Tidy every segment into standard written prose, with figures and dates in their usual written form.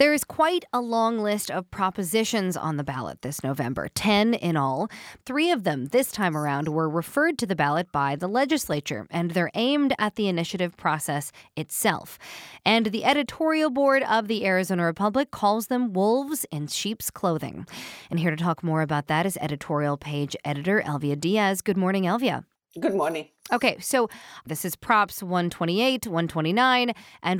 There's quite a long list of propositions on the ballot this November, 10 in all. 3 of them this time around were referred to the ballot by the legislature, and they're aimed at the initiative process itself. And the editorial board of the Arizona Republic calls them wolves in sheep's clothing. And here to talk more about that is editorial page editor Elvia Diaz. Good morning, Elvia. Good morning. Okay, so this is Props 128, 129, and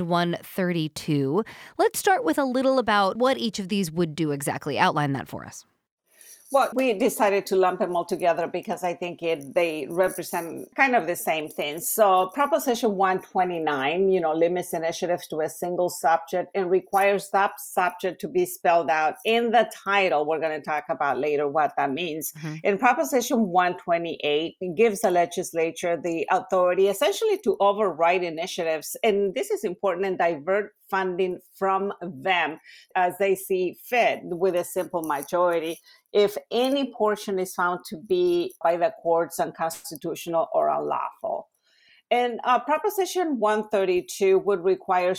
132. Let's start with a little about what each of these would do exactly. Outline that for us. Well, we decided to lump them all together because I think they represent kind of the same thing. So Proposition 129, limits initiatives to a single subject and requires that subject to be spelled out in the title. We're going to talk about later what that means. In Proposition 128, it gives the legislature the authority essentially to override initiatives. And this is important, and divert funding from them as they see fit with a simple majority if any portion is found to be by the courts unconstitutional or unlawful. And Proposition 132 would require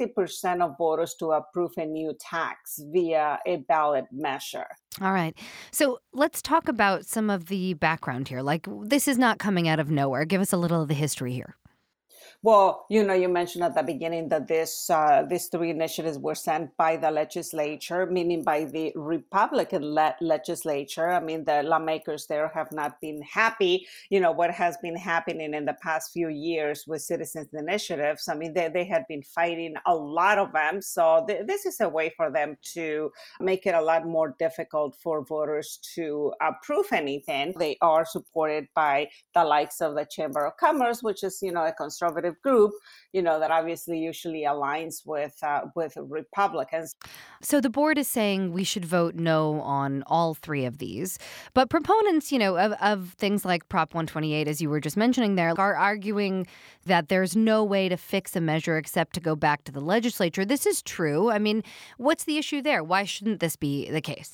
60% of voters to approve a new tax via a ballot measure. All right. So let's talk about some of the background here. Like, this is not coming out of nowhere. Give us a little of the history here. Well, you mentioned at the beginning that these 3 initiatives were sent by the legislature, meaning by the Republican-led legislature. I mean, the lawmakers there have not been happy, what has been happening in the past few years with citizens' initiatives. I mean, they had been fighting a lot of them. So this is a way for them to make it a lot more difficult for voters to approve anything. They are supported by the likes of the Chamber of Commerce, which is, a conservative group, that obviously usually aligns with Republicans. So the board is saying we should vote no on all 3 of these. But proponents, of things like Prop 128, as you were just mentioning there, are arguing that there's no way to fix a measure except to go back to the legislature. This is true. I mean, what's the issue there? Why shouldn't this be the case?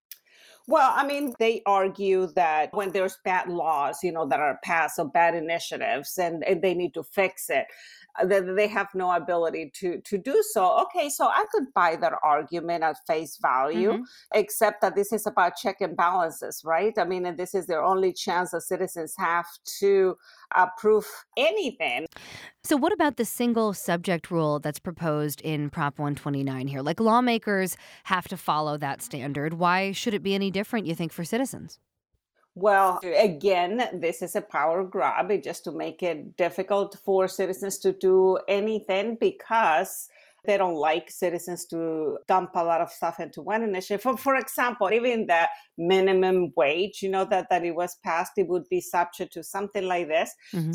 Well, I mean, they argue that when there's bad laws, that are passed or bad initiatives and they need to fix it, that they have no ability to do so. Okay, so I could buy that argument at face value, except that this is about check and balances, right? I mean, and this is their only chance that citizens have to approve anything. So what about the single subject rule that's proposed in Prop 129 here? Like, lawmakers have to follow that standard. Why should it be any different, you think, for citizens? Well, again, this is a power grab just to make it difficult for citizens to do anything because they don't like citizens to dump a lot of stuff into one initiative. For example, even the minimum wage, that it was passed, it would be subject to something like this.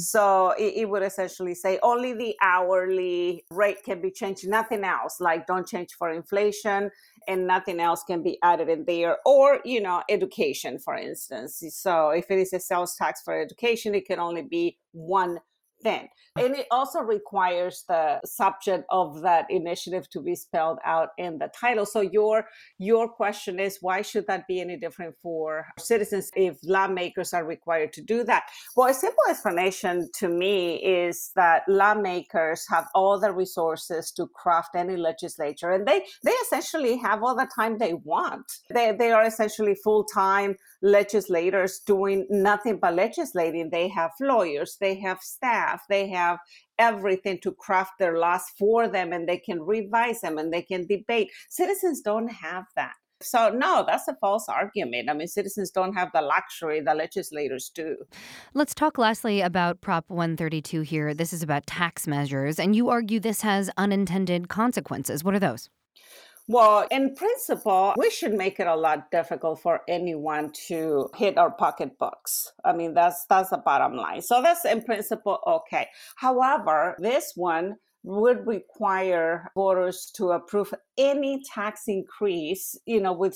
So it would essentially say only the hourly rate can be changed, nothing else, like don't change for inflation, and nothing else can be added in there. Or, education, for instance. So if it is a sales tax for education, it can only be one thing. And it also requires the subject of that initiative to be spelled out in the title. So your question is, why should that be any different for citizens if lawmakers are required to do that? Well, a simple explanation to me is that lawmakers have all the resources to craft any legislature, and they essentially have all the time they want. They are essentially full-time legislators doing nothing but legislating. They have lawyers, they have staff, they have everything to craft their laws for them, and they can revise them and they can debate. Citizens don't have that. So no, that's a false argument. I mean, citizens don't have the luxury the legislators do. Let's talk lastly about Prop 132 here. This is about tax measures, and you argue this has unintended consequences. What are those? Well, in principle, we should make it a lot difficult for anyone to hit our pocketbooks. I mean, that's the bottom line. So that's in principle okay. However, this one would require voters to approve any tax increase, with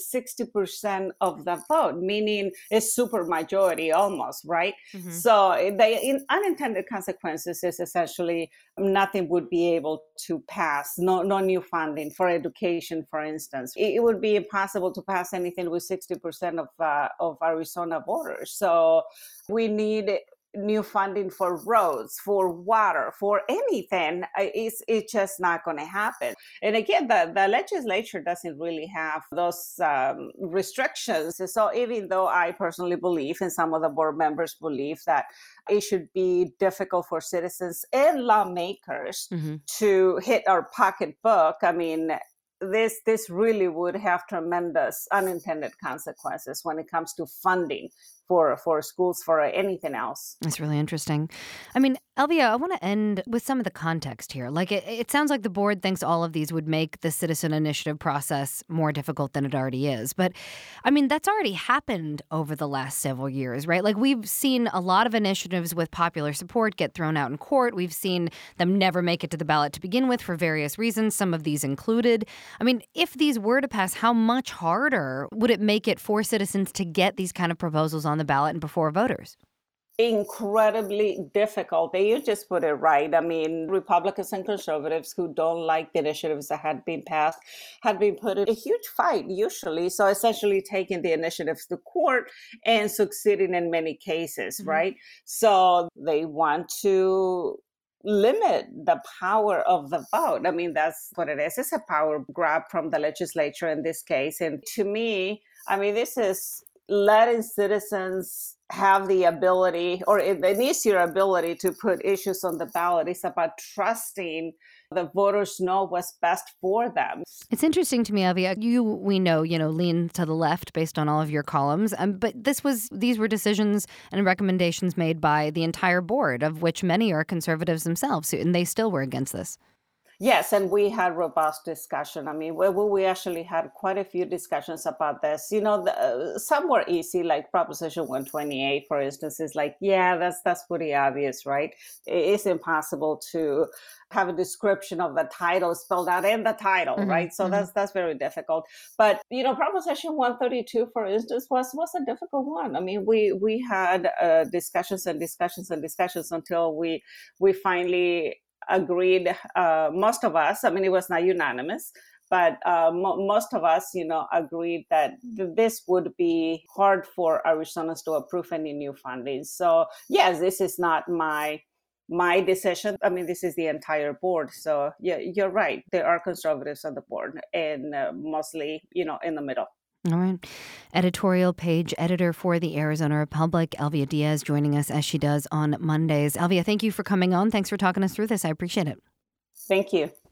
60% of the vote, meaning a super majority almost, right? So the unintended consequences is essentially nothing would be able to pass, no new funding for education, for instance. It would be impossible to pass anything with 60% of Arizona voters. So we need new funding for roads, for water, for anything, it's just not going to happen. And again, the legislature doesn't really have those restrictions. So even though I personally believe, and some of the board members believe, that it should be difficult for citizens and lawmakers to hit our pocketbook, I mean, this really would have tremendous unintended consequences when it comes to funding for schools, for anything else. That's really interesting. I mean, Elvia, I want to end with some of the context here. Like, it sounds like the board thinks all of these would make the citizen initiative process more difficult than it already is. But, I mean, that's already happened over the last several years, right? Like, we've seen a lot of initiatives with popular support get thrown out in court. We've seen them never make it to the ballot to begin with for various reasons, some of these included. I mean, if these were to pass, how much harder would it make it for citizens to get these kind of proposals on the ballot and before voters? Incredibly difficult. You just put it right. I mean, Republicans and conservatives who don't like the initiatives that had been passed had been put in a huge fight, usually. So essentially taking the initiatives to court and succeeding in many cases, right? So they want to limit the power of the vote. I mean, that's what it is. It's a power grab from the legislature in this case. And to me, I mean, this is letting citizens have the ability, or an easier ability, to put issues on the ballot. It's about trusting the voters know what's best for them. It's interesting to me, Elvia. We know, lean to the left based on all of your columns. But these were decisions and recommendations made by the entire board, of which many are conservatives themselves, and they still were against this. Yes, and we had robust discussion. I mean, we actually had quite a few discussions about this. Some were easy, like Proposition 128, for instance, is like, yeah, that's pretty obvious, right? It's impossible to have a description of the title spelled out in the title, right? So that's very difficult. But Proposition 132, for instance, was a difficult one. I mean, we had discussions and discussions and discussions until we finally agreed, most of us. I mean, it was not unanimous, but most of us, agreed that this would be hard for Arizonans to approve any new funding. So yes, this is not my decision. I mean, this is the entire board. So yeah, you're right. There are conservatives on the board, and mostly, in the middle. All right. Editorial page editor for the Arizona Republic, Elvia Diaz, joining us as she does on Mondays. Elvia, thank you for coming on. Thanks for talking us through this. I appreciate it. Thank you.